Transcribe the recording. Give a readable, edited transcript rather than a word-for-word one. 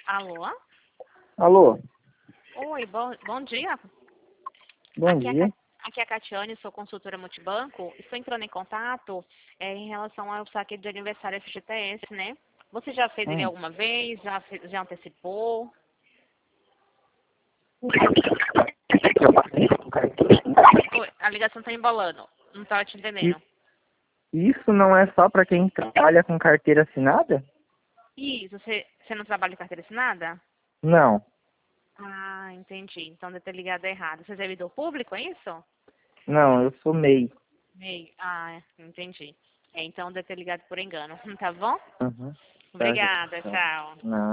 Alô? Alô, Oi, bom dia. bom Aqui é, dia. aqui é a Catiane, sou consultora multibanco. Estou entrando em contato em relação ao saque de aniversário FGTS, né? Você já fez ele Hum. alguma vez? Já antecipou? Oi, a ligação está embolando. Não estava te E entendendo. isso não é só para quem trabalha com carteira assinada? Isso, você não trabalha em carteira assinada? Não, Ah, entendi. Então deve ter ligado errado. Você é servidor público, é isso? não, eu sou MEI. Meio. Ah, entendi. Então deve ter ligado por engano. Tá bom? Uhum. Tá, Obrigada, tchau. tchau. Não.